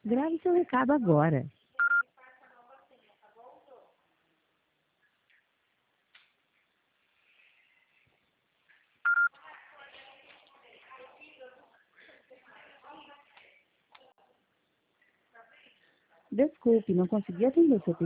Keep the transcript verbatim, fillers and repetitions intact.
Grave seu recado agora. Desculpe, não consegui atender o seu pedido.